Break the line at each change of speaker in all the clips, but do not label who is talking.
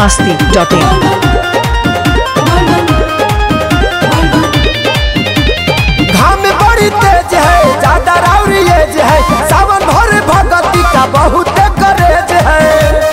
biharmasti.in
घाम बड़ी तेज है ज्यादा राउरी एज है सावन भर भगती का बहुत करेज है।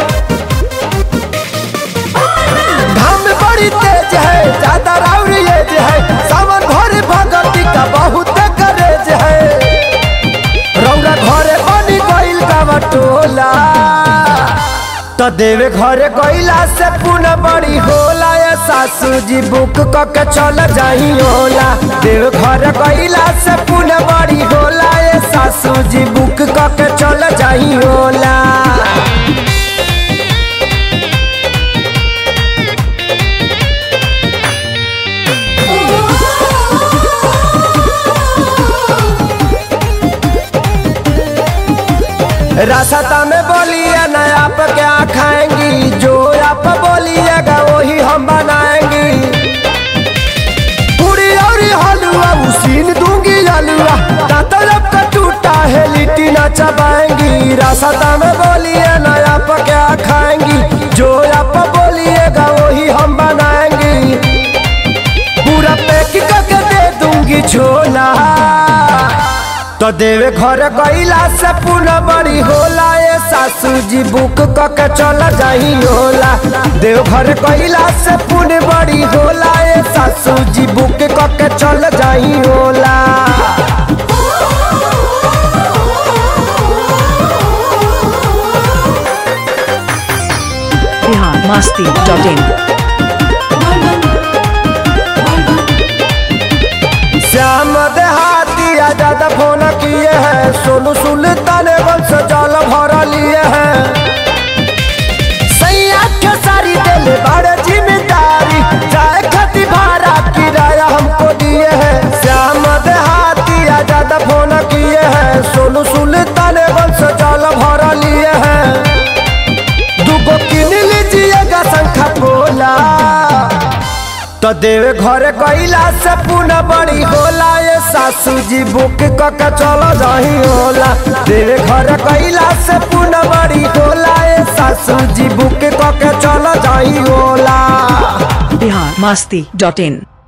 घाम बड़ी तेज है ज्यादा राउरी एज है सावन भर भगती का बहुत करेज है। रौरा घरे बनी गइल का बटोला तो देवे घरे गइला से पुनः बड़ी होला ये सासू जी बुक के चल जाई होला। देव घरे गइला से पुनः बड़ी होला ये सासू जी बुक के चल जाई होला। रास्ता में बोलिए न आप क्या खाएंगी जो आप बोलिएगा वही हम बनाएंगी। पूरी और हलवा उसीन दूंगी हलवा तरफ का टूटा है लिट्टी न चबाएंगी। रास्ता में बोलिए न आप क्या खाएंगी जो आप बोलिएगा वही हम बनाएंगी। पूरा पैक करके दे दूंगी छोला तो देवे घर गइला से पुनः बड़ी होला ये सासू जी बुक के चल जाई होला। देव घर गइला से पुनः बड़ी होला ये सासू जी बुक के चल जाई होला।
biharmasti.in
श्याम देहाती आजाद फोन किए हैं सोनू सुल्तान वंश जल भर लिए हैं। सैया के सारी दिल बड़े जिम्मेदारी चाहे खती भाड़ा किराया हमको दिए हैं। श्याम देहाती आजाद फोन किए हैं सोनू सुल्तान वंश जल भर लिए हैं। दुगो किन लीजिएगा शंखा पोला तो देवे घरे गइला से पुनः बड़ी होला ये सासू जी बुक के चल जाही होला। देवे घरे गइला से पुनः बड़ी होला ये सासू जी बुक के चल जाही होला।
biharmasti.in